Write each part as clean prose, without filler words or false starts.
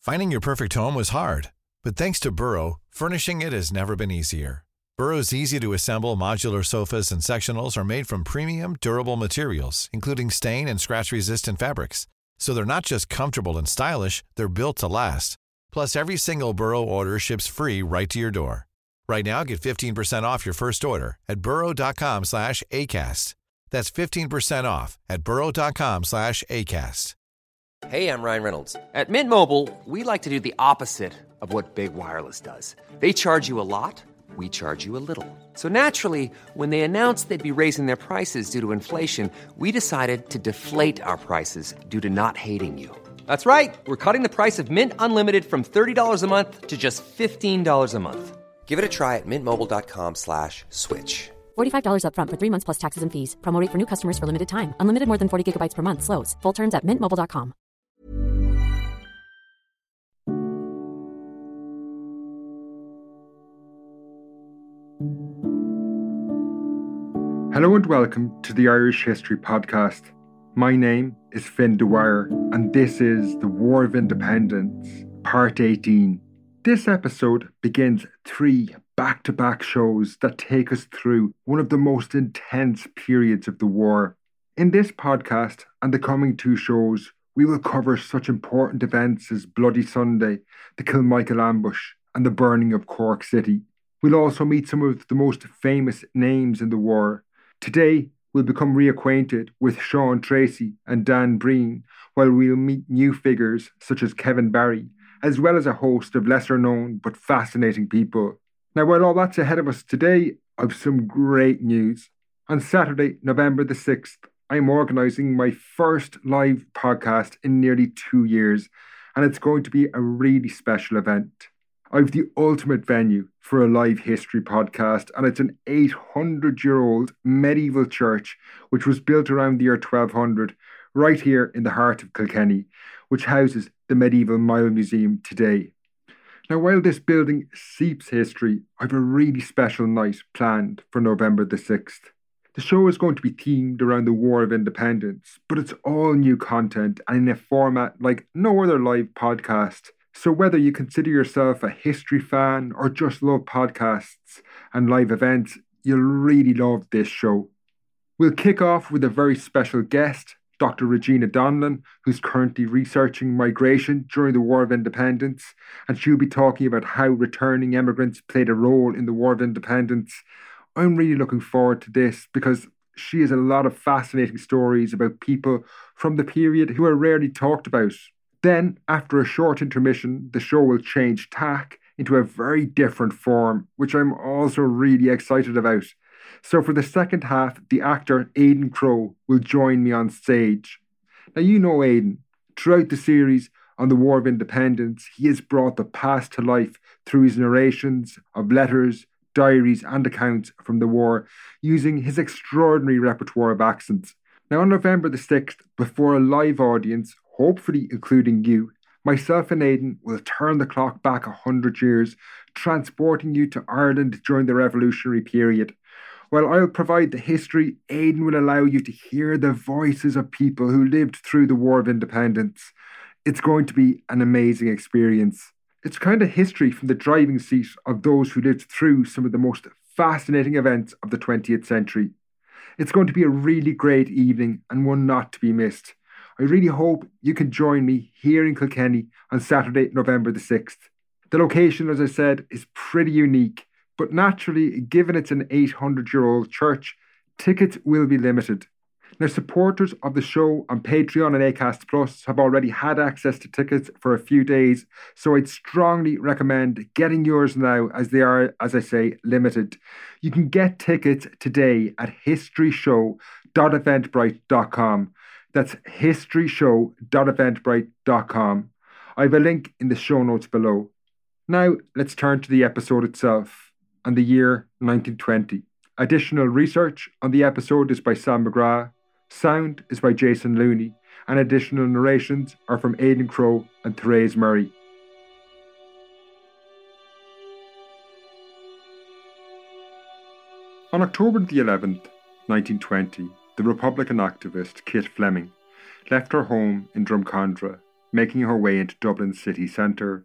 Finding your perfect home was hard, but thanks to Burrow, furnishing it has never been easier. Burrow's easy-to-assemble modular sofas and sectionals are made from premium, durable materials, including stain and scratch-resistant fabrics. So they're not just comfortable and stylish, they're built to last. Plus, every single Burrow order ships free right to your door. Right now, get 15% off your first order at burrow.com/ACAST. That's 15% off at burrow.com/ACAST. Hey, I'm Ryan Reynolds. At Mint Mobile, we like to do the opposite of what Big Wireless does. They charge you a lot, we charge you a little. So naturally, when they announced they'd be raising their prices due to inflation, we decided to deflate our prices due to not hating you. That's right. We're cutting the price of Mint Unlimited from $30 a month to just $15 a month. Give it a try at mintmobile.com/switch. $45 up front for 3 months plus taxes and fees. Promo rate for new customers for limited time. Unlimited more than 40 gigabytes per month. Slows full terms at mintmobile.com. Hello and welcome to the Irish History Podcast. My name is Finn Dwyer and this is The War of Independence, Part 18. This episode begins 3 back-to-back shows that take us through one of the most intense periods of the war. In this podcast and the coming 2 shows, we will cover such important events as Bloody Sunday, the Kilmichael ambush, and the burning of Cork City. We'll also meet some of the most famous names in the war. Today, we'll become reacquainted with Sean Tracy and Dan Breen, while we'll meet new figures such as Kevin Barry, as well as a host of lesser-known but fascinating people. Now, while all that's ahead of us today, I've some great news. On Saturday, November the 6th, I'm organising my first live podcast in nearly 2 years, and it's going to be a really special event. I've the ultimate venue for a live history podcast, and it's an 800-year-old medieval church which was built around the year 1200 right here in the heart of Kilkenny, which houses the Medieval Mile Museum today. Now, while this building seeps history, I've a really special night planned for November the 6th. The show is going to be themed around the War of Independence, but it's all new content and in a format like no other live podcast. So whether you consider yourself a history fan or just love podcasts and live events, you'll really love this show. We'll kick off with a very special guest, Dr. Regina Donlan, who's currently researching migration during the War of Independence, and she'll be talking about how returning emigrants played a role in the War of Independence. I'm really looking forward to this because she has a lot of fascinating stories about people from the period who are rarely talked about. Then, after a short intermission, the show will change tack into a very different form, which I'm also really excited about. So for the second half, the actor Aidan Crowe will join me on stage. Now, you know Aidan. Throughout the series on the War of Independence, he has brought the past to life through his narrations of letters, diaries and accounts from the war, using his extraordinary repertoire of accents. Now, on November the 6th, before a live audience, hopefully including you, myself and Aidan will turn the clock back 100 years, transporting you to Ireland during the revolutionary period. While I'll provide the history, Aidan will allow you to hear the voices of people who lived through the War of Independence. It's going to be an amazing experience. It's kind of history from the driving seat of those who lived through some of the most fascinating events of the 20th century. It's going to be a really great evening and one not to be missed. I really hope you can join me here in Kilkenny on Saturday, November the 6th. The location, as I said, is pretty unique, but naturally, given it's an 800-year-old church, tickets will be limited. Now, supporters of the show on Patreon and Acast Plus have already had access to tickets for a few days, so I'd strongly recommend getting yours now as they are, as I say, limited. You can get tickets today at historyshow.eventbrite.com. That's historyshow.eventbrite.com. I have a link in the show notes below. Now, let's turn to the episode itself and the year 1920. Additional research on the episode is by Sam McGrath. Sound is by Jason Looney, and additional narrations are from Aidan Crowe and Therese Murray. On October the 11th, 1920, the Republican activist Kit Fleming left her home in Drumcondra making her way into Dublin's city centre.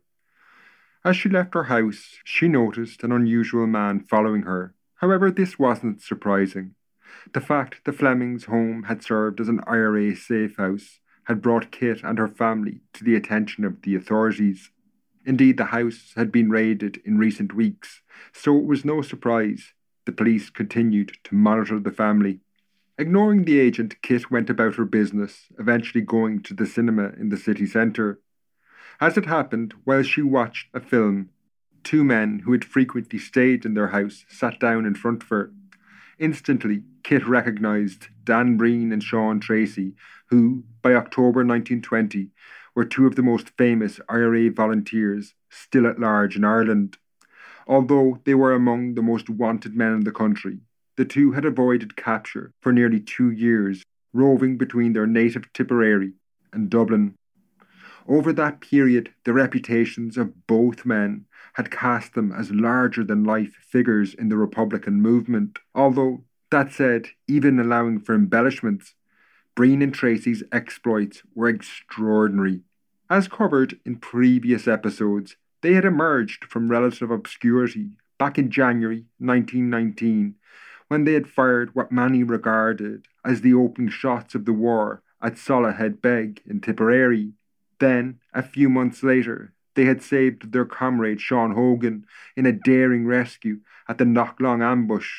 As she left her house, she noticed an unusual man following her. However, this wasn't surprising. The fact the Flemings' home had served as an IRA safe house had brought Kit and her family to the attention of the authorities. Indeed, the house had been raided in recent weeks, so it was no surprise the police continued to monitor the family. Ignoring the agent, Kit went about her business, eventually going to the cinema in the city centre. As it happened, while she watched a film, two men who had frequently stayed in their house sat down in front of her. Instantly, Kit recognised Dan Breen and Sean Tracy, who, by October 1920, were two of the most famous IRA volunteers still at large in Ireland. Although they were among the most wanted men in the country, the two had avoided capture for nearly 2 years, roving between their native Tipperary and Dublin. Over that period, the reputations of both men had cast them as larger-than-life figures in the Republican movement. Although, that said, even allowing for embellishments, Breen and Tracy's exploits were extraordinary. As covered in previous episodes, they had emerged from relative obscurity back in January 1919, when they had fired what many regarded as the opening shots of the war at Solohead Beg in Tipperary. Then, a few months later, they had saved their comrade Sean Hogan in a daring rescue at the Knocklong ambush.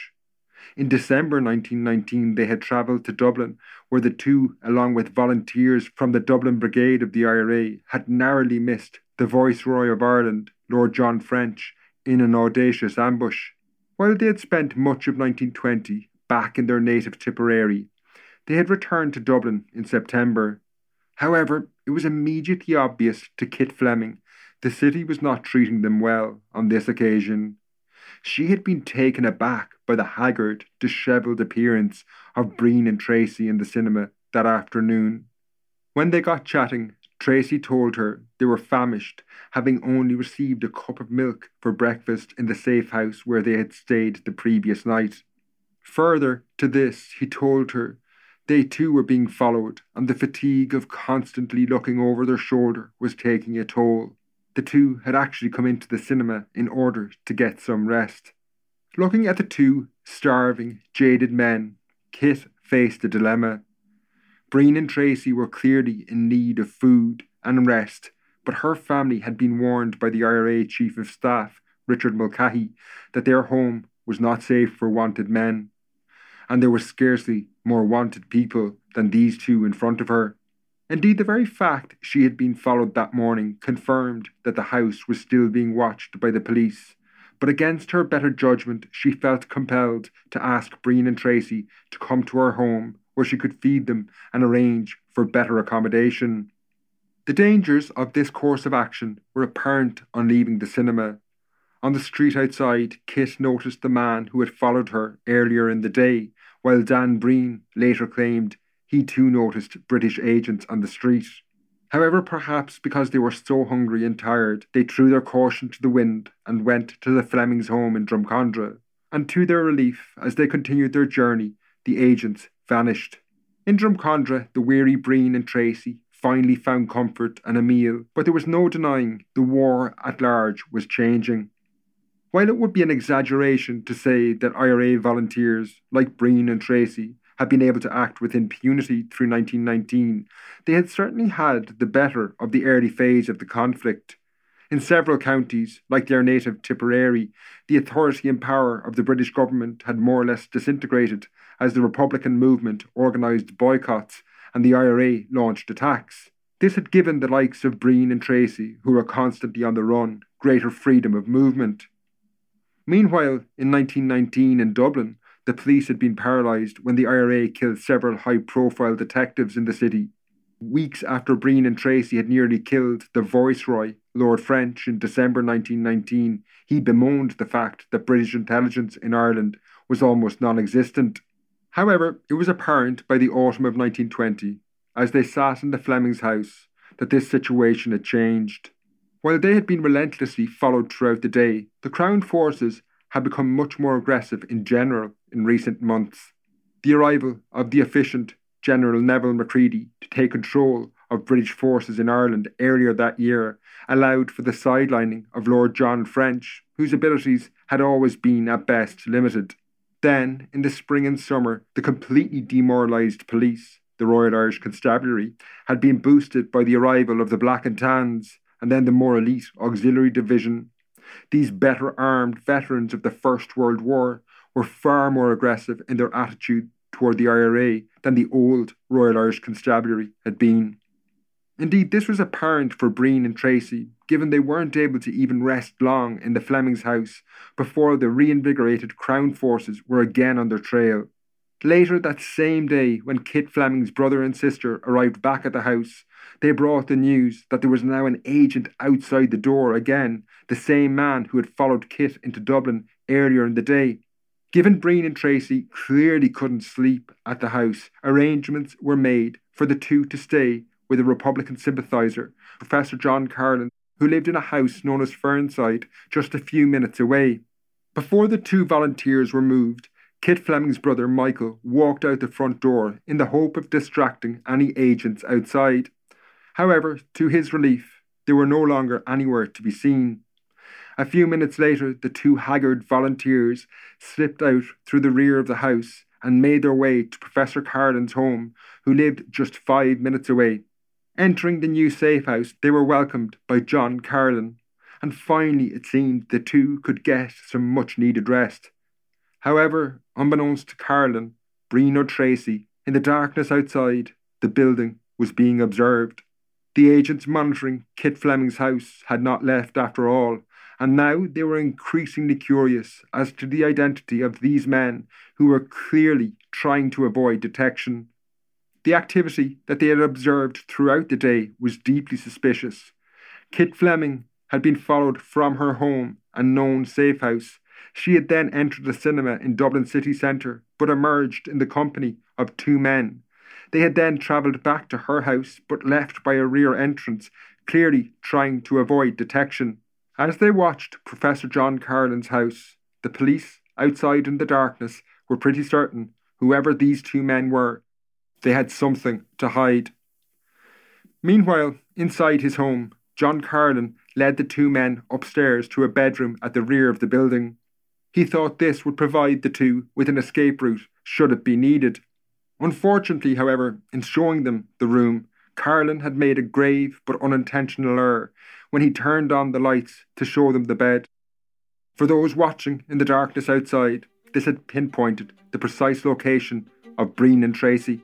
In December 1919, they had travelled to Dublin, where the two, along with volunteers from the Dublin Brigade of the IRA, had narrowly missed the Viceroy of Ireland, Lord John French, in an audacious ambush. While they had spent much of 1920 back in their native Tipperary, they had returned to Dublin in September. However, it was immediately obvious to Kit Fleming the city was not treating them well on this occasion. She had been taken aback by the haggard, dishevelled appearance of Breen and Tracy in the cinema that afternoon. When they got chatting, Tracy told her they were famished, having only received a cup of milk for breakfast in the safe house where they had stayed the previous night. Further to this, he told her they too were being followed, and the fatigue of constantly looking over their shoulder was taking a toll. The two had actually come into the cinema in order to get some rest. Looking at the two starving, jaded men, Kit faced a dilemma. Breen and Tracy were clearly in need of food and rest, but her family had been warned by the IRA Chief of Staff, Richard Mulcahy, that their home was not safe for wanted men, and there were scarcely more wanted people than these two in front of her. Indeed, the very fact she had been followed that morning confirmed that the house was still being watched by the police, but against her better judgment, she felt compelled to ask Breen and Tracy to come to her home where she could feed them and arrange for better accommodation. The dangers of this course of action were apparent on leaving the cinema. On the street outside, Kit noticed the man who had followed her earlier in the day, while Dan Breen later claimed he too noticed British agents on the street. However, perhaps because they were so hungry and tired, they threw their caution to the wind and went to the Flemings' home in Drumcondra. And to their relief, as they continued their journey, the agents vanished. In Drumcondra, the weary Breen and Tracy finally found comfort and a meal, but there was no denying the war at large was changing. While it would be an exaggeration to say that IRA volunteers like Breen and Tracy had been able to act with impunity through 1919, they had certainly had the better of the early phase of the conflict. In several counties, like their native Tipperary, the authority and power of the British government had more or less disintegrated as the Republican movement organised boycotts and the IRA launched attacks. This had given the likes of Breen and Tracy, who were constantly on the run, greater freedom of movement. Meanwhile, in 1919 in Dublin, the police had been paralysed when the IRA killed several high-profile detectives in the city. Weeks after Breen and Tracy had nearly killed the Viceroy, Lord French, in December 1919, he bemoaned the fact that British intelligence in Ireland was almost non-existent. However, it was apparent by the autumn of 1920, as they sat in the Flemings' house, that this situation had changed. While they had been relentlessly followed throughout the day, the Crown forces had become much more aggressive in general in recent months. The arrival of the efficient General Neville Macready to take control of British forces in Ireland earlier that year allowed for the sidelining of Lord John French, whose abilities had always been at best limited. Then, in the spring and summer, the completely demoralised police, the Royal Irish Constabulary, had been boosted by the arrival of the Black and Tans and then the more elite Auxiliary Division. These better armed veterans of the First World War were far more aggressive in their attitude toward the IRA than the old Royal Irish Constabulary had been. Indeed, this was apparent for Breen and Tracy, given they weren't able to even rest long in the Flemings' house before the reinvigorated Crown forces were again on their trail. Later that same day, when Kit Fleming's brother and sister arrived back at the house, they brought the news that there was now an agent outside the door again, the same man who had followed Kit into Dublin earlier in the day. Given Breen and Tracy clearly couldn't sleep at the house, arrangements were made for the two to stay with a Republican sympathiser, Professor John Carlin, who lived in a house known as Fernside, just a few minutes away. Before the two volunteers were moved, Kit Fleming's brother Michael walked out the front door in the hope of distracting any agents outside. However, to his relief, they were no longer anywhere to be seen. A few minutes later, the two haggard volunteers slipped out through the rear of the house and made their way to Professor Carlin's home, who lived just 5 minutes away. Entering the new safe house, they were welcomed by John Carlin, and finally it seemed the two could get some much-needed rest. However, unbeknownst to Carlin, Breen or Tracy, in the darkness outside, the building was being observed. The agents monitoring Kit Fleming's house had not left after all, and now they were increasingly curious as to the identity of these men who were clearly trying to avoid detection. The activity that they had observed throughout the day was deeply suspicious. Kit Fleming had been followed from her home and known safe house. She had then entered a cinema in Dublin city centre, but emerged in the company of two men. They had then travelled back to her house, but left by a rear entrance, clearly trying to avoid detection. As they watched Professor John Carlin's house, the police, outside in the darkness, were pretty certain, whoever these two men were, they had something to hide. Meanwhile, inside his home, John Carlin led the two men upstairs to a bedroom at the rear of the building. He thought this would provide the two with an escape route, should it be needed. Unfortunately, however, in showing them the room, Carlin had made a grave but unintentional error when he turned on the lights to show them the bed. For those watching in the darkness outside, this had pinpointed the precise location of Breen and Tracy.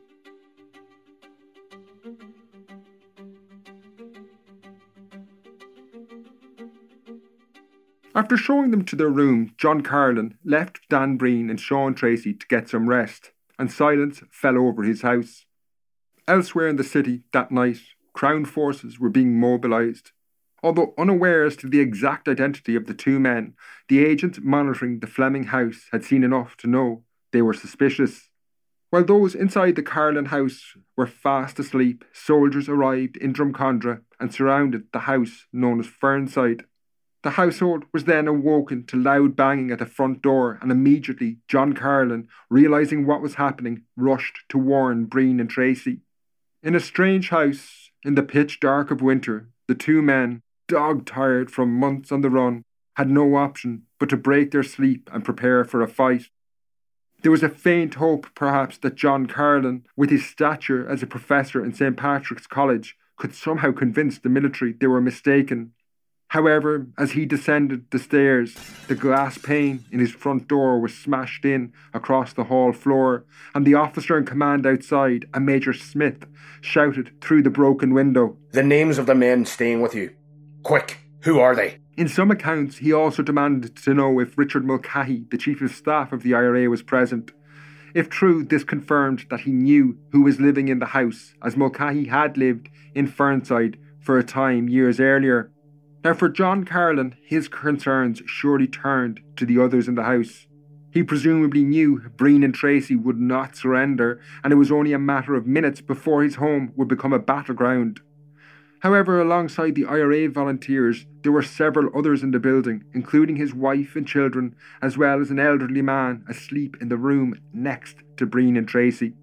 After showing them to their room, John Carlin left Dan Breen and Sean Tracy to get some rest, and silence fell over his house. Elsewhere in the city that night, Crown forces were being mobilised. Although unaware as to the exact identity of the two men, the agents monitoring the Fleming house had seen enough to know they were suspicious. While those inside the Carlin house were fast asleep, soldiers arrived in Drumcondra and surrounded the house known as Fernside. The household was then awoken to loud banging at the front door, and immediately John Carlin, realising what was happening, rushed to warn Breen and Tracy. In a strange house, in the pitch dark of winter, the two men, dog-tired from months on the run, had no option but to break their sleep and prepare for a fight. There was a faint hope, perhaps, that John Carlin, with his stature as a professor in St. Patrick's College, could somehow convince the military they were mistaken. However, as he descended the stairs, the glass pane in his front door was smashed in across the hall floor, and the officer in command outside, a Major Smith, shouted through the broken window, "The names of the men staying with you. Quick, who are they?" In some accounts, he also demanded to know if Richard Mulcahy, the Chief of Staff of the IRA, was present. If true, this confirmed that he knew who was living in the house, as Mulcahy had lived in Fernside for a time years earlier. Now, for John Carlin, his concerns surely turned to the others in the house. He presumably knew Breen and Tracy would not surrender, and it was only a matter of minutes before his home would become a battleground. However, alongside the IRA volunteers, there were several others in the building, including his wife and children, as well as an elderly man asleep in the room next to Breen and Tracy.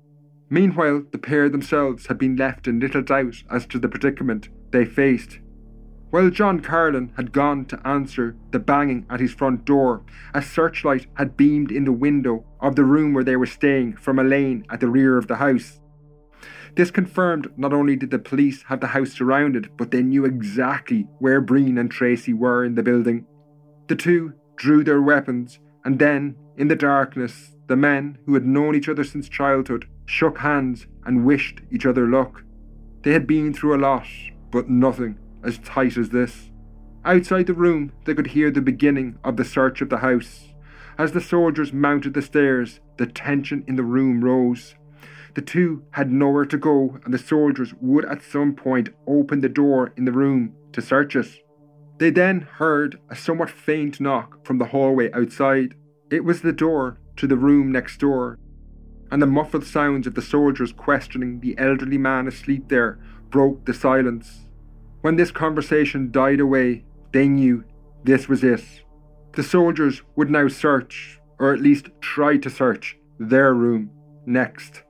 Meanwhile, the pair themselves had been left in little doubt as to the predicament they faced. While John Carlin had gone to answer the banging at his front door, a searchlight had beamed in the window of the room where they were staying from a lane at the rear of the house. This confirmed not only did the police have the house surrounded, but they knew exactly where Breen and Tracy were in the building. The two drew their weapons, and then, in the darkness, the men, who had known each other since childhood, shook hands and wished each other luck. They had been through a lot, but nothing as tight as this. Outside the room, they could hear the beginning of the search of the house. As the soldiers mounted the stairs, the tension in the room rose. The two had nowhere to go, and the soldiers would at some point open the door in the room to search it. They then heard a somewhat faint knock from the hallway outside. It was the door to the room next door, and the muffled sounds of the soldiers questioning the elderly man asleep there broke the silence. When this conversation died away, they knew this was it. The soldiers would now search, or at least try to search, their room next.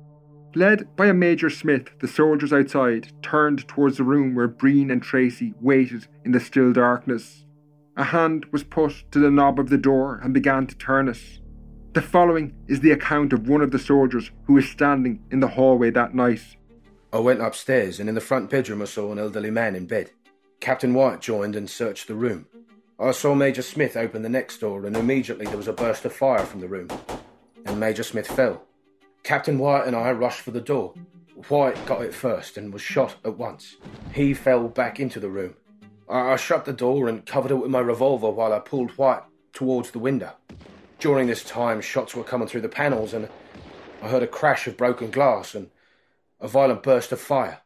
Led by a Major Smith, the soldiers outside turned towards the room where Breen and Tracy waited in the still darkness. A hand was put to the knob of the door and began to turn it. The following is the account of one of the soldiers who was standing in the hallway that night. I went upstairs, and in the front bedroom I saw an elderly man in bed. Captain White joined and searched the room. I saw Major Smith open the next door, and immediately there was a burst of fire from the room, and Major Smith fell. Captain White and I rushed for the door. White got it first and was shot at once. He fell back into the room. I shut the door and covered it with my revolver while I pulled White towards the window. During this time, shots were coming through the panels, and I heard a crash of broken glass and a violent burst of fire.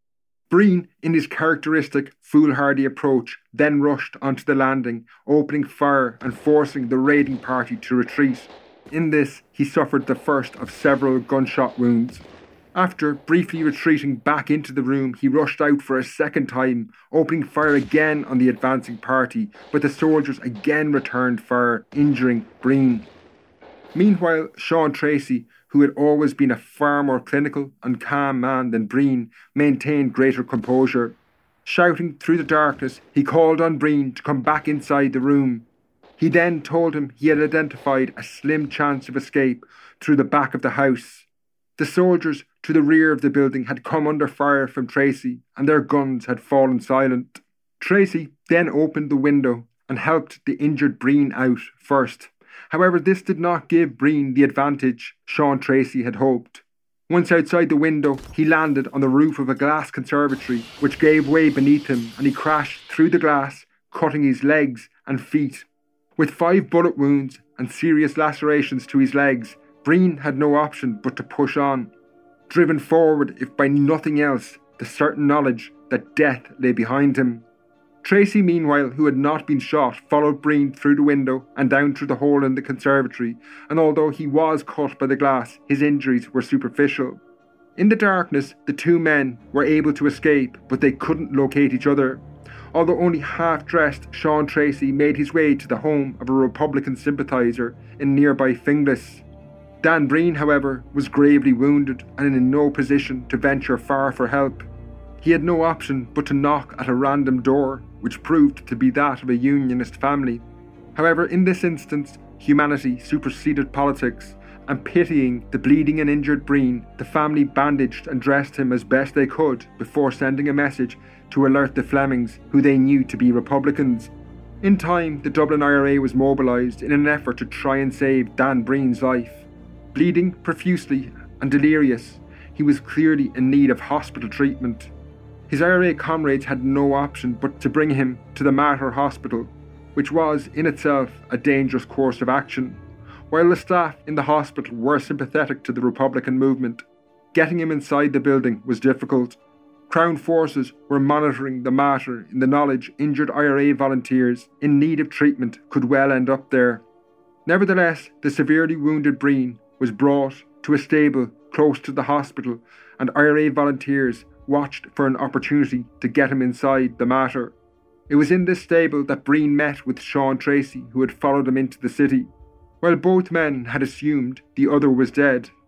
Breen, in his characteristic foolhardy approach, then rushed onto the landing, opening fire and forcing the raiding party to retreat. In this, he suffered the first of several gunshot wounds. After briefly retreating back into the room, he rushed out for a second time, opening fire again on the advancing party, but the soldiers again returned fire, injuring Breen. Meanwhile, Sean Tracy, who had always been a far more clinical and calm man than Breen, maintained greater composure. Shouting through the darkness, he called on Breen to come back inside the room. He then told him he had identified a slim chance of escape through the back of the house. The soldiers to the rear of the building had come under fire from Tracy, and their guns had fallen silent. Tracy then opened the window and helped the injured Breen out first. However, this did not give Breen the advantage Sean Tracy had hoped. Once outside the window, he landed on the roof of a glass conservatory, which gave way beneath him, and he crashed through the glass, cutting his legs and feet. With 5 bullet wounds and serious lacerations to his legs, Breen had no option but to push on, driven forward, if by nothing else, the certain knowledge that death lay behind him. Tracy, meanwhile, who had not been shot, followed Breen through the window and down through the hole in the conservatory, and although he was cut by the glass, his injuries were superficial. In the darkness, the two men were able to escape, but they couldn't locate each other. Although only half-dressed, Sean Tracy made his way to the home of a Republican sympathiser in nearby Finglas. Dan Breen, however, was gravely wounded and in no position to venture far for help. He had no option but to knock at a random door, which proved to be that of a Unionist family. However, in this instance, humanity superseded politics, and pitying the bleeding and injured Breen, the family bandaged and dressed him as best they could before sending a message to alert the Flemings, who they knew to be Republicans. In time, the Dublin IRA was mobilised in an effort to try and save Dan Breen's life. Bleeding profusely and delirious, he was clearly in need of hospital treatment. His IRA comrades had no option but to bring him to the Mater Hospital, which was in itself a dangerous course of action. While the staff in the hospital were sympathetic to the Republican movement, getting him inside the building was difficult. Crown forces were monitoring the Mater in the knowledge injured IRA volunteers in need of treatment could well end up there. Nevertheless, the severely wounded Breen was brought to a stable close to the hospital, and IRA volunteers watched for an opportunity to get him inside the Mater. It was in this stable that Breen met with Sean Tracy, who had followed him into the city. While both men had assumed the other was dead,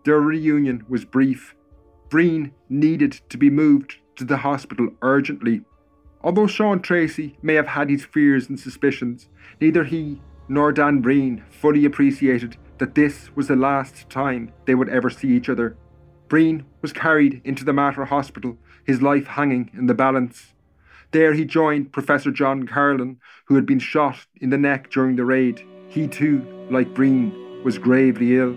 Their reunion was brief. Breen needed to be moved to the hospital urgently. Although Sean Tracy may have had his fears and suspicions, neither he nor Dan Breen fully appreciated that this was the last time they would ever see each other. Breen was carried into the Mater Hospital, his life hanging in the balance. There he joined Professor John Carlin, who had been shot in the neck during the raid. He too, like Breen, was gravely ill.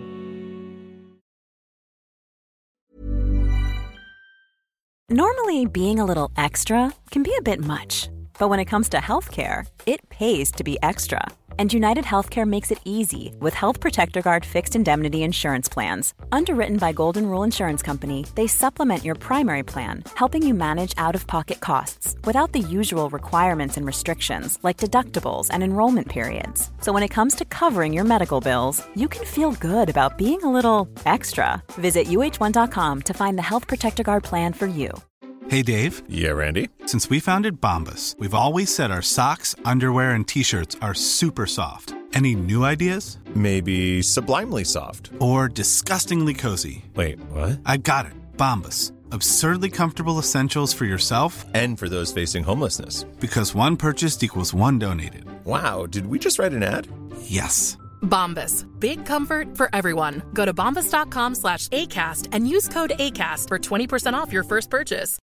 Normally, being a little extra can be a bit much. But when it comes to healthcare, it pays to be extra. And United Healthcare makes it easy with Health Protector Guard fixed indemnity insurance plans. Underwritten by Golden Rule Insurance Company, they supplement your primary plan, helping you manage out-of-pocket costs without the usual requirements and restrictions like deductibles and enrollment periods. So when it comes to covering your medical bills, you can feel good about being a little extra. Visit uh1.com to find the Health Protector Guard plan for you. Hey, Dave. Yeah, Randy. Since we founded Bombas, we've always said our socks, underwear, and T-shirts are super soft. Any new ideas? Maybe sublimely soft. Or disgustingly cozy. Wait, what? I got it. Bombas. Absurdly comfortable essentials for yourself and for those facing homelessness. Because one purchased equals one donated. Wow, did we just write an ad? Yes. Bombas. Big comfort for everyone. Go to bombas.com/ACAST and use code ACAST for 20% off your first purchase.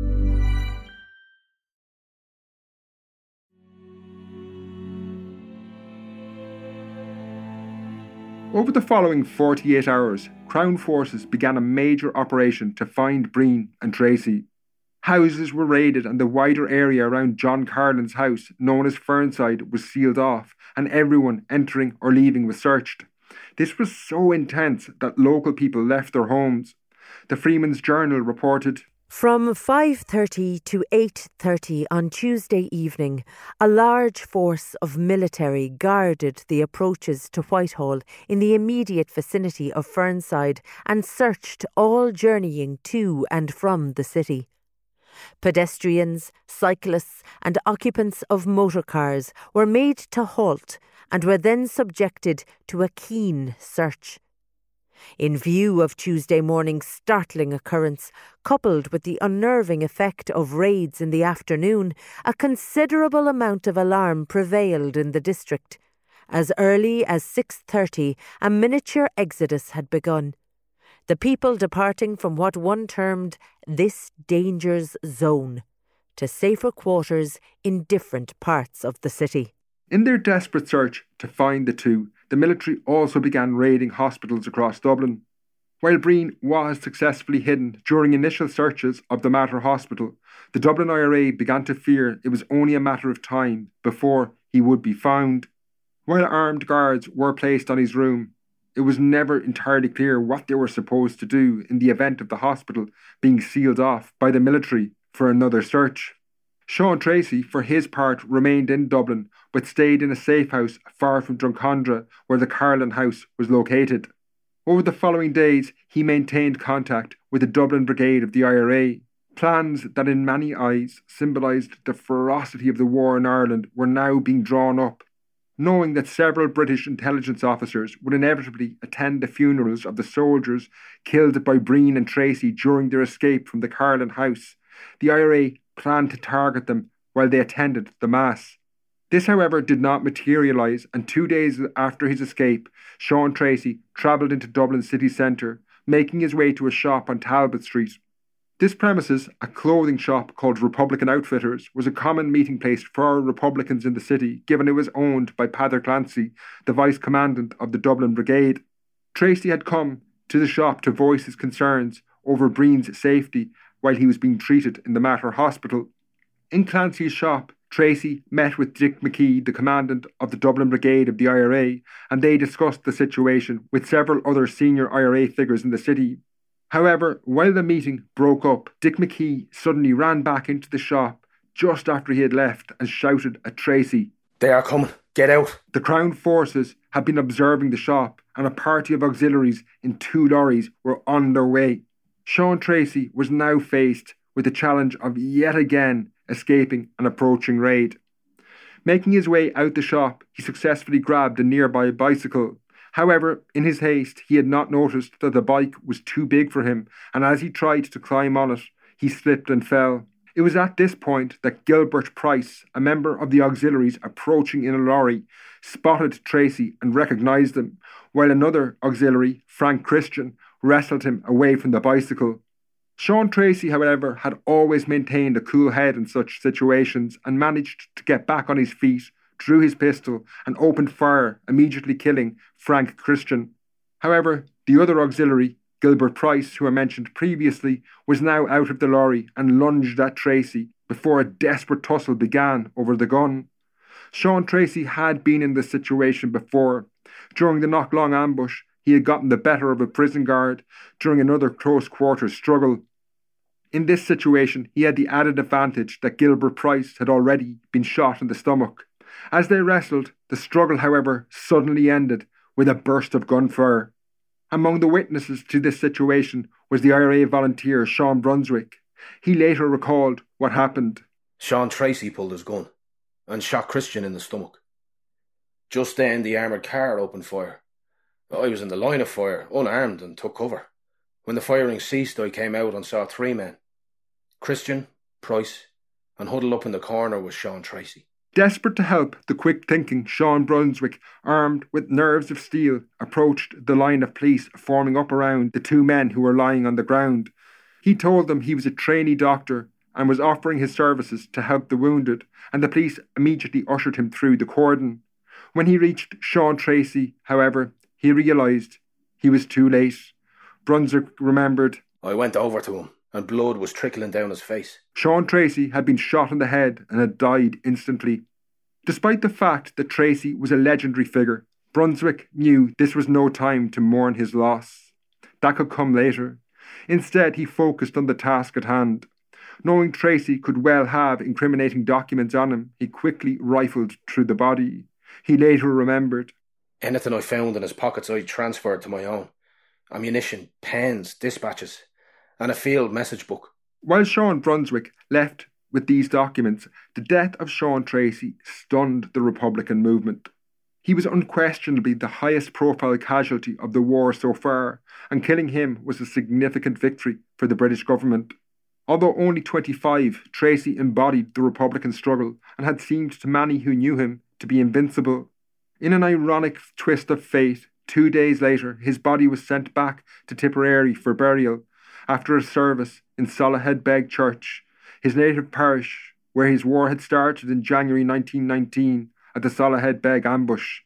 Over the following 48 hours, Crown forces began a major operation to find Breen and Tracy. Houses were raided and the wider area around John Carlin's house, known as Fernside, was sealed off and everyone entering or leaving was searched. This was so intense that local people left their homes. The Freeman's Journal reported, From 5:30 to 8:30 on Tuesday evening, a large force of military guarded the approaches to Whitehall in the immediate vicinity of Fernside and searched all journeying to and from the city. Pedestrians, cyclists and occupants of motor cars were made to halt and were then subjected to a keen search. In view of Tuesday morning's startling occurrence, coupled with the unnerving effect of raids in the afternoon, a considerable amount of alarm prevailed in the district. As early as 6:30, a miniature exodus had begun. The people departing from what one termed this danger's zone to safer quarters in different parts of the city. In their desperate search to find the two, the military also began raiding hospitals across Dublin. While Breen was successfully hidden during initial searches of the Mater Hospital, the Dublin IRA began to fear it was only a matter of time before he would be found. While armed guards were placed on his room, it was never entirely clear what they were supposed to do in the event of the hospital being sealed off by the military for another search. Sean Tracy, for his part, remained in Dublin, but stayed in a safe house far from Drumcondra, where the Carlin house was located. Over the following days, he maintained contact with the Dublin Brigade of the IRA. Plans that in many eyes symbolised the ferocity of the war in Ireland were now being drawn up. Knowing that several British intelligence officers would inevitably attend the funerals of the soldiers killed by Breen and Tracy during their escape from the Carlin house, the IRA planned to target them while they attended the Mass. This, however, did not materialise, and 2 days after his escape, Sean Tracy travelled into Dublin city centre, making his way to a shop on Talbot Street. This premises, a clothing shop called Republican Outfitters, was a common meeting place for Republicans in the city, given it was owned by Peadar Clancy, the Vice Commandant of the Dublin Brigade. Tracy had come to the shop to voice his concerns over Breen's safety while he was being treated in the Mater Hospital. In Clancy's shop, Tracy met with Dick McKee, the Commandant of the Dublin Brigade of the IRA, and they discussed the situation with several other senior IRA figures in the city. However, while the meeting broke up, Dick McKee suddenly ran back into the shop just after he had left and shouted at Tracy, "They are coming. Get out." The Crown forces had been observing the shop, and a party of auxiliaries in 2 lorries were on their way. Sean Tracy was now faced with the challenge of yet again escaping an approaching raid. Making his way out the shop, he successfully grabbed a nearby bicycle. However, in his haste, he had not noticed that the bike was too big for him, and as he tried to climb on it, he slipped and fell. It was at this point that Gilbert Price, a member of the auxiliaries approaching in a lorry, spotted Tracy and recognised him, while another auxiliary, Frank Christian, wrestled him away from the bicycle. Sean Tracy, however, had always maintained a cool head in such situations and managed to get back on his feet, drew his pistol and opened fire, immediately killing Frank Christian. However, the other auxiliary, Gilbert Price, who I mentioned previously, was now out of the lorry and lunged at Tracy before a desperate tussle began over the gun. Sean Tracy had been in this situation before. During the Knocklong ambush, he had gotten the better of a prison guard during another close-quarters struggle. In this situation, he had the added advantage that Gilbert Price had already been shot in the stomach. As they wrestled, the struggle, however, suddenly ended with a burst of gunfire. Among the witnesses to this situation was the IRA volunteer Sean Brunswick. He later recalled what happened. Sean Tracy pulled his gun and shot Christian in the stomach. Just then the armoured car opened fire. I was in the line of fire, unarmed, and took cover. When the firing ceased, I came out and saw 3 men. Christian, Price, and huddled up in the corner was Sean Tracy. Desperate to help the quick-thinking Sean Brunswick, armed with nerves of steel, approached the line of police forming up around the 2 men who were lying on the ground. He told them he was a trainee doctor and was offering his services to help the wounded, and the police immediately ushered him through the cordon. When he reached Sean Tracy, however, he realised he was too late. Brunswick remembered, I went over to him, and blood was trickling down his face. Sean Tracy had been shot in the head and had died instantly. Despite the fact that Tracy was a legendary figure, Brunswick knew this was no time to mourn his loss. That could come later. Instead, he focused on the task at hand. Knowing Tracy could well have incriminating documents on him, he quickly rifled through the body. He later remembered, anything I found in his pockets I transferred to my own. Ammunition, pens, dispatches, and a field message book. While Sean Brunswick left with these documents, the death of Sean Tracy stunned the Republican movement. He was unquestionably the highest profile casualty of the war so far, and killing him was a significant victory for the British government. Although only 25, Tracy embodied the Republican struggle and had seemed to many who knew him to be invincible. In an ironic twist of fate, 2 days later, his body was sent back to Tipperary for burial after a service in Salahead Beg Church, his native parish, where his war had started in January 1919 at the Salahead Beg ambush.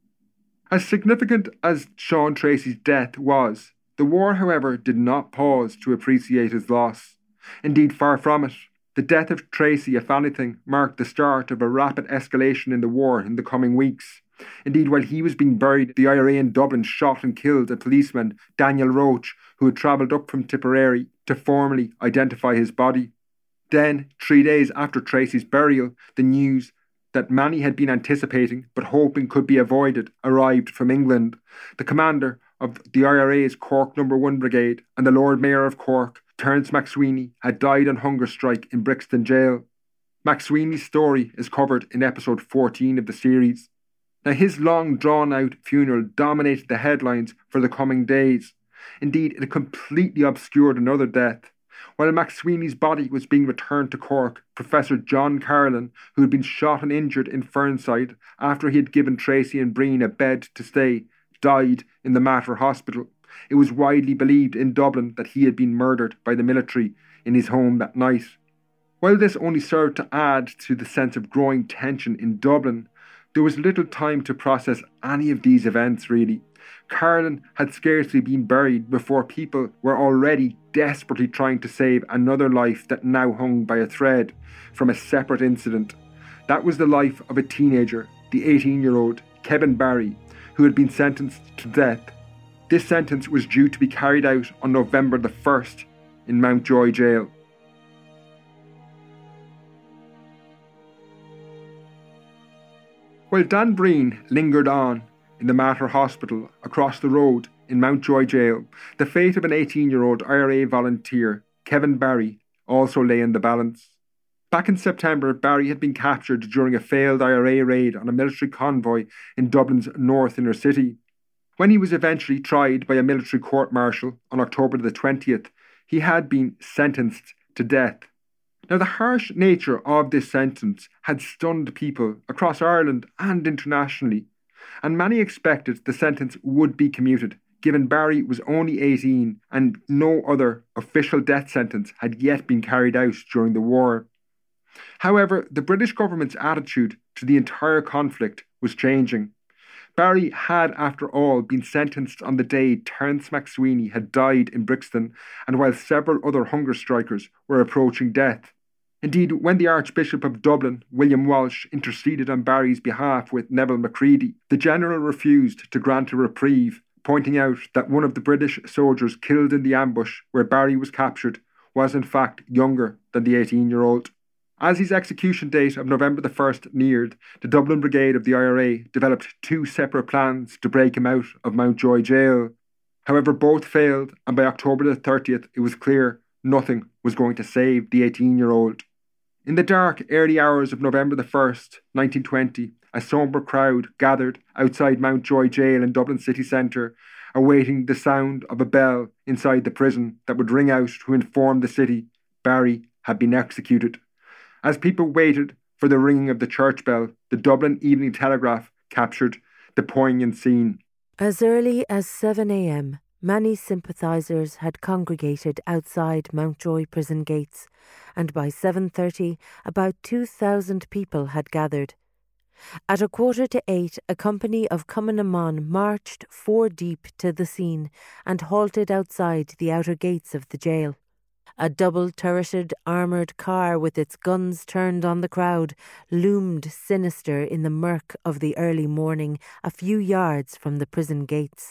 As significant as Sean Tracy's death was, the war, however, did not pause to appreciate his loss. Indeed, far from it. The death of Tracy, if anything, marked the start of a rapid escalation in the war in the coming weeks. Indeed, while he was being buried, the IRA in Dublin shot and killed a policeman, Daniel Roach, who had travelled up from Tipperary to formally identify his body. Then, 3 days after Tracy's burial, the news that many had been anticipating but hoping could be avoided arrived from England. The commander of the IRA's Cork No. 1 Brigade and the Lord Mayor of Cork, Terence MacSweeney, had died on hunger strike in Brixton Jail. MacSweeney's story is covered in episode 14 of the series. Now, his long drawn-out funeral dominated the headlines for the coming days. Indeed, it completely obscured another death. While MacSweeney's body was being returned to Cork, Professor John Carlin, who had been shot and injured in Fernside after he had given Tracy and Breen a bed to stay, died in the Mater Hospital. It was widely believed in Dublin that he had been murdered by the military in his home that night. While this only served to add to the sense of growing tension in Dublin, there was little time to process any of these events, really. Carlin had scarcely been buried before people were already desperately trying to save another life that now hung by a thread from a separate incident. That was the life of a teenager, the 18-year-old Kevin Barry, who had been sentenced to death. This sentence was due to be carried out on November the 1st in Mountjoy Jail. While Dan Breen lingered on in the Mater Hospital across the road in Mountjoy Jail, the fate of an 18-year-old IRA volunteer, Kevin Barry, also lay in the balance. Back in September, Barry had been captured during a failed IRA raid on a military convoy in Dublin's north inner city. When he was eventually tried by a military court-martial on October the 20th, he had been sentenced to death. Now, the harsh nature of this sentence had stunned people across Ireland and internationally, and many expected the sentence would be commuted, given Barry was only 18 and no other official death sentence had yet been carried out during the war. However, the British government's attitude to the entire conflict was changing. Barry had, after all, been sentenced on the day Terence MacSwiney had died in Brixton, and while several other hunger strikers were approaching death. Indeed, when the Archbishop of Dublin, William Walsh, interceded on Barry's behalf with Neville Macready, the general refused to grant a reprieve, pointing out that one of the British soldiers killed in the ambush where Barry was captured was in fact younger than the 18-year-old. As his execution date of November the 1st neared, the Dublin Brigade of the IRA developed two separate plans to break him out of Mountjoy Jail. However, both failed, and by October the 30th it was clear nothing was going to save the 18-year-old. In the dark, early hours of November the 1st, 1920, a sombre crowd gathered outside Mountjoy Jail in Dublin city centre, awaiting the sound of a bell inside the prison that would ring out to inform the city Barry had been executed. As people waited for the ringing of the church bell, the Dublin Evening Telegraph captured the poignant scene. As early as 7 a.m, many sympathisers had congregated outside Mountjoy prison gates, and by 7:30 about 2,000 people had gathered. At 7:45, a company of Cumann marched 4 deep to the scene and halted outside the outer gates of the jail. A double-turreted armoured car with its guns turned on the crowd loomed sinister in the murk of the early morning a few yards from the prison gates.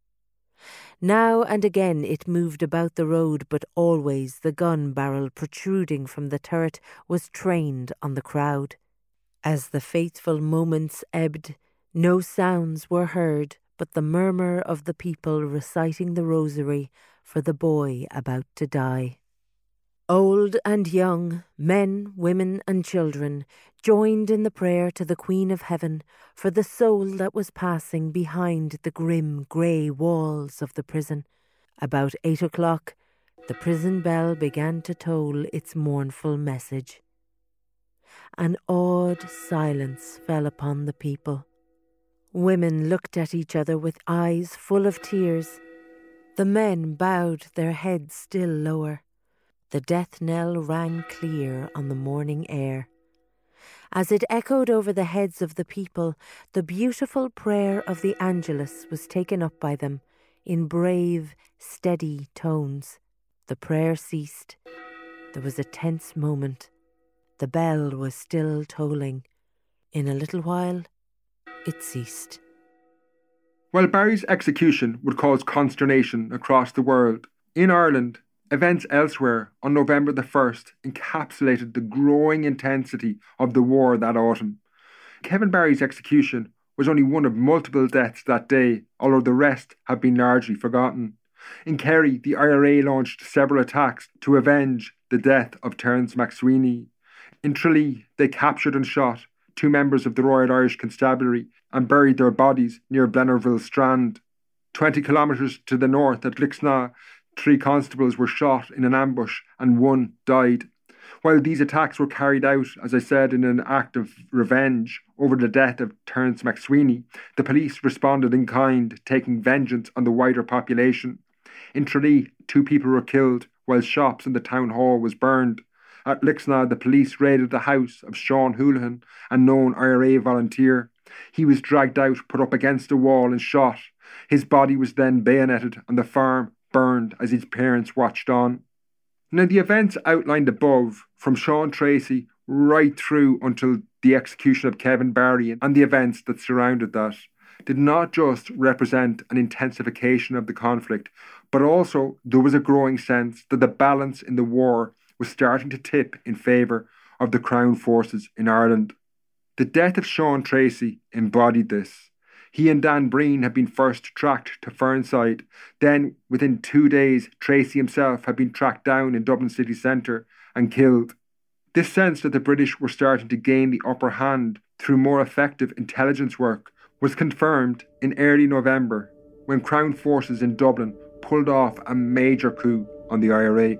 Now and again it moved about the road, but always the gun barrel protruding from the turret was trained on the crowd. As the faithful moments ebbed, no sounds were heard but the murmur of the people reciting the rosary for the boy about to die. Old and young, men, women and children joined in the prayer to the Queen of Heaven for the soul that was passing behind the grim grey walls of the prison. About 8 o'clock, the prison bell began to toll its mournful message. An awed silence fell upon the people. Women looked at each other with eyes full of tears. The men bowed their heads still lower. The death knell rang clear on the morning air. As it echoed over the heads of the people, the beautiful prayer of the Angelus was taken up by them in brave, steady tones. The prayer ceased. There was a tense moment. The bell was still tolling. In a little while, it ceased. While Barry's execution would cause consternation across the world, in Ireland, events elsewhere on November the 1st encapsulated the growing intensity of the war that autumn. Kevin Barry's execution was only one of multiple deaths that day, although the rest have been largely forgotten. In Kerry, the IRA launched several attacks to avenge the death of Terence MacSwiney. In Tralee, they captured and shot 2 members of the Royal Irish Constabulary and buried their bodies near Blennerville Strand. 20 kilometres to the north at Lixnaw, 3 constables were shot in an ambush and 1 died. While these attacks were carried out, as I said, in an act of revenge over the death of Terence MacSwiney, the police responded in kind, taking vengeance on the wider population. In Tralee, 2 people were killed, while shops in the town hall was burned. At Lixnaw, the police raided the house of Sean Houlihan, a known IRA volunteer. He was dragged out, put up against a wall and shot. His body was then bayoneted and the farm burned as his parents watched on. Now, the events outlined above, from Sean Tracy right through until the execution of Kevin Barry and the events that surrounded that, did not just represent an intensification of the conflict, but also there was a growing sense that the balance in the war was starting to tip in favour of the Crown forces in Ireland. The death of Sean Tracy embodied this. He and Dan Breen had been first tracked to Fernside. Then, within 2 days, Tracy himself had been tracked down in Dublin city centre and killed. This sense that the British were starting to gain the upper hand through more effective intelligence work was confirmed in early November when Crown forces in Dublin pulled off a major coup on the IRA.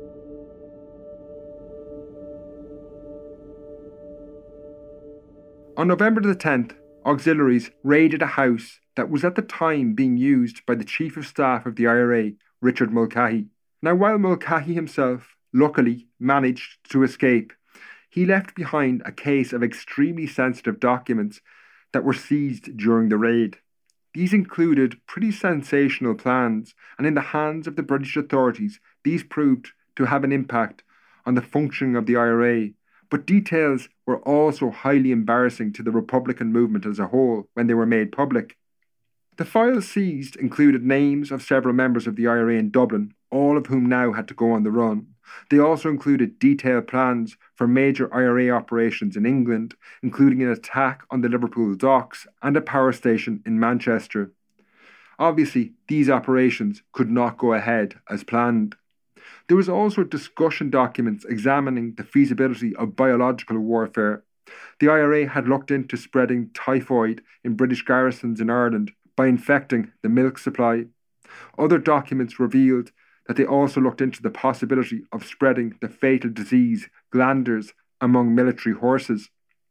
On November the 10th, auxiliaries raided a house that was at the time being used by the Chief of Staff of the IRA, Richard Mulcahy. Now, while Mulcahy himself, luckily, managed to escape, he left behind a case of extremely sensitive documents that were seized during the raid. These included pretty sensational plans, and in the hands of the British authorities, these proved to have an impact on the functioning of the IRA. But details were also highly embarrassing to the Republican movement as a whole when they were made public. The files seized included names of several members of the IRA in Dublin, all of whom now had to go on the run. They also included detailed plans for major IRA operations in England, including an attack on the Liverpool docks and a power station in Manchester. Obviously, these operations could not go ahead as planned. There was also discussion documents examining the feasibility of biological warfare. The IRA had looked into spreading typhoid in British garrisons in Ireland by infecting the milk supply. Other documents revealed that they also looked into the possibility of spreading the fatal disease glanders among military horses.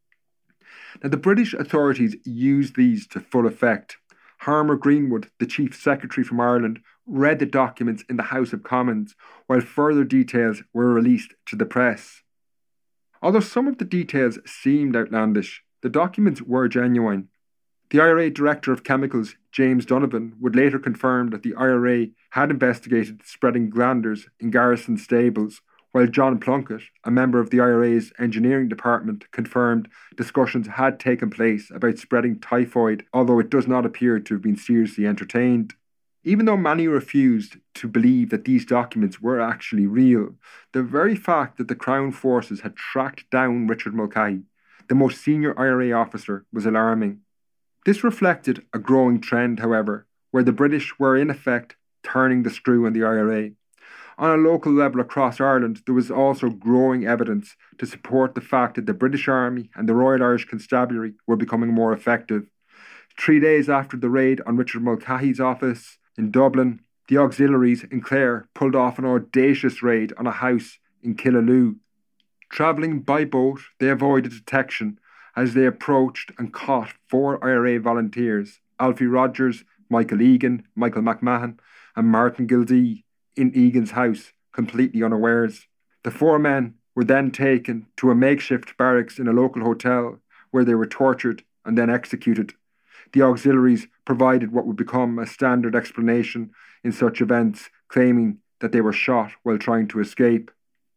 Now, the British authorities used these to full effect. Harmer Greenwood, the Chief Secretary from Ireland, read the documents in the House of Commons, while further details were released to the press. Although some of the details seemed outlandish, the documents were genuine. The IRA Director of Chemicals, James Donovan, would later confirm that the IRA had investigated spreading glanders in garrison stables, while John Plunkett, a member of the IRA's engineering department, confirmed discussions had taken place about spreading typhoid, although it does not appear to have been seriously entertained. Even though many refused to believe that these documents were actually real, the very fact that the Crown forces had tracked down Richard Mulcahy, the most senior IRA officer, was alarming. This reflected a growing trend, however, where the British were in effect turning the screw on the IRA. On a local level across Ireland, there was also growing evidence to support the fact that the British Army and the Royal Irish Constabulary were becoming more effective. 3 days after the raid on Richard Mulcahy's office in Dublin, the auxiliaries in Clare pulled off an audacious raid on a house in Killaloe. Travelling by boat, they avoided detection as they approached and caught 4 IRA volunteers, Alfie Rogers, Michael Egan, Michael McMahon and Martin Gildee, in Egan's house, completely unawares. The 4 men were then taken to a makeshift barracks in a local hotel where they were tortured and then executed. The auxiliaries provided what would become a standard explanation in such events, claiming that they were shot while trying to escape.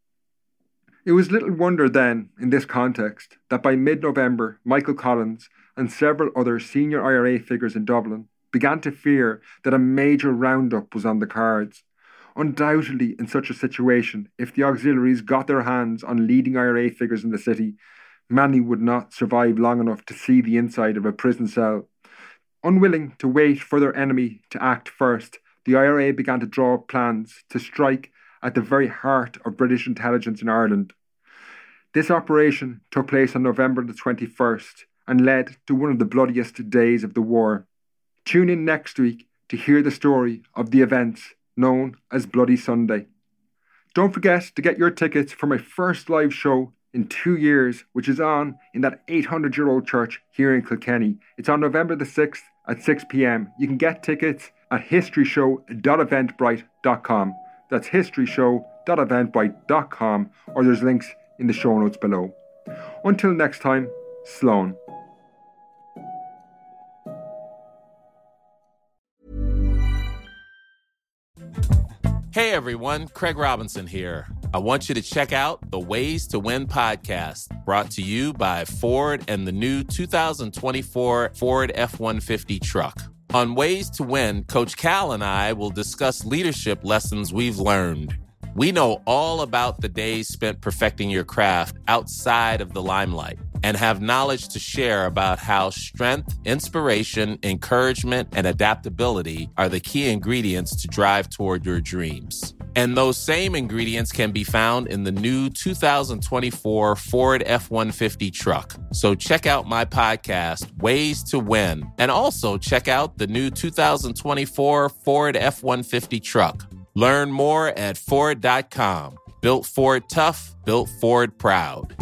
It was little wonder then, in this context, that by mid-November, Michael Collins and several other senior IRA figures in Dublin began to fear that a major roundup was on the cards. Undoubtedly, in such a situation, if the auxiliaries got their hands on leading IRA figures in the city, many would not survive long enough to see the inside of a prison cell. Unwilling to wait for their enemy to act first, the IRA began to draw up plans to strike at the very heart of British intelligence in Ireland. This operation took place on November the 21st and led to one of the bloodiest days of the war. Tune in next week to hear the story of the events known as Bloody Sunday. Don't forget to get your tickets for my first live show in 2 years, which is on in that 800-year-old church here in Kilkenny. It's on November the 6th at 6 p.m. You can get tickets at historyshow.eventbrite.com. That's historyshow.eventbrite.com, or there's links in the show notes below. Until next time, Slán. Hey everyone, Craig Robinson here. I want you to check out the Ways to Win podcast, brought to you by Ford and the new 2024 Ford F-150 truck. On Ways to Win, Coach Cal and I will discuss leadership lessons we've learned. We know all about the days spent perfecting your craft outside of the limelight and have knowledge to share about how strength, inspiration, encouragement, and adaptability are the key ingredients to drive toward your dreams. And those same ingredients can be found in the new 2024 Ford F-150 truck. So check out my podcast, Ways to Win, and also check out the new 2024 Ford F-150 truck. Learn more at Ford.com. Built Ford tough, built Ford proud.